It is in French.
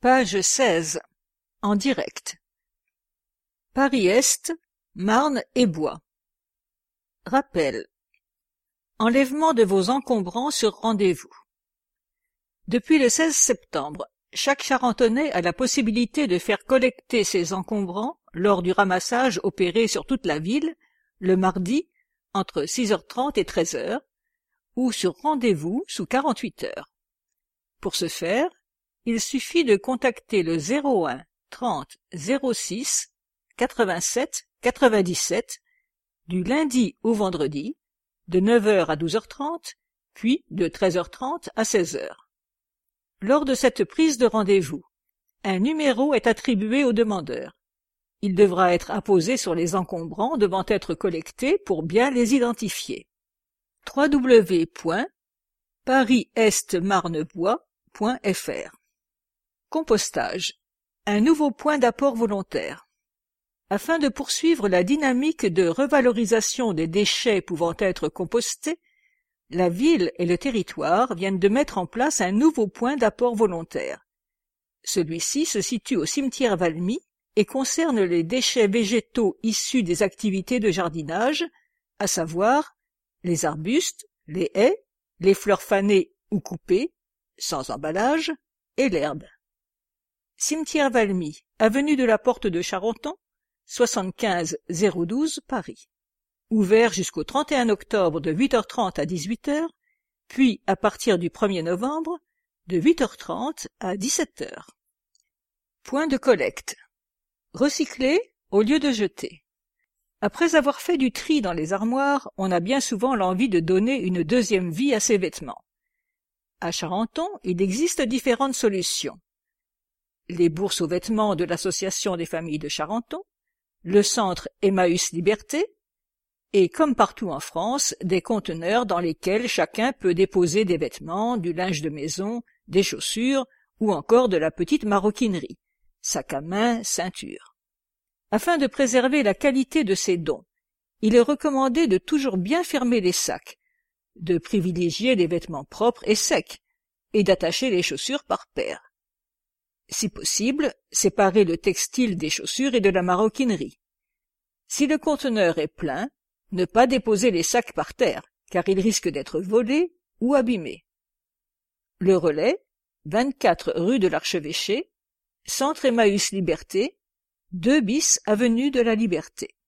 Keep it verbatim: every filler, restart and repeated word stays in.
Page seize. En direct. Paris-Est, Marne et Bois. Rappel. Enlèvement de vos encombrants sur rendez-vous. Depuis le seize septembre, chaque Charentonais a la possibilité de faire collecter ses encombrants lors du ramassage opéré sur toute la ville, le mardi, entre six heures trente et treize heures, ou sur rendez-vous sous quarante-huit heures. Pour ce faire, il suffit de contacter le zéro un trente zéro six quatre-vingt-sept quatre-vingt-dix-sept du lundi au vendredi, de neuf heures à douze heures trente, puis de treize heures trente à seize heures. Lors de cette prise de rendez-vous, un numéro est attribué au demandeur. Il devra être apposé sur les encombrants devant être collectés pour bien les identifier. w w w point paris est marne bois point f r. Compostage. Un nouveau point d'apport volontaire. Afin de poursuivre la dynamique de revalorisation des déchets pouvant être compostés, la ville et le territoire viennent de mettre en place un nouveau point d'apport volontaire. Celui-ci se situe au cimetière Valmy et concerne les déchets végétaux issus des activités de jardinage, à savoir les arbustes, les haies, les fleurs fanées ou coupées, sans emballage, et l'herbe. Cimetière Valmy, avenue de la Porte de Charenton, soixante-quinze zéro douze Paris. Ouvert jusqu'au trente et un octobre de huit heures trente à dix-huit heures, puis à partir du premier novembre, de huit heures trente à dix-sept heures. Point de collecte. Recycler au lieu de jeter. Après avoir fait du tri dans les armoires, on a bien souvent l'envie de donner une deuxième vie à ses vêtements. À Charenton, il existe différentes solutions. Les bourses aux vêtements de l'Association des familles de Charenton, le centre Emmaüs Liberté, et comme partout en France, des conteneurs dans lesquels chacun peut déposer des vêtements, du linge de maison, des chaussures ou encore de la petite maroquinerie, sac à main, ceinture. Afin de préserver la qualité de ces dons, il est recommandé de toujours bien fermer les sacs, de privilégier les vêtements propres et secs, et d'attacher les chaussures par paire. Si possible, séparer le textile des chaussures et de la maroquinerie. Si le conteneur est plein, ne pas déposer les sacs par terre, car ils risquent d'être volés ou abîmés. Le relais, vingt-quatre rue de l'Archevêché, centre Emmaüs Liberté, deux bis avenue de la Liberté.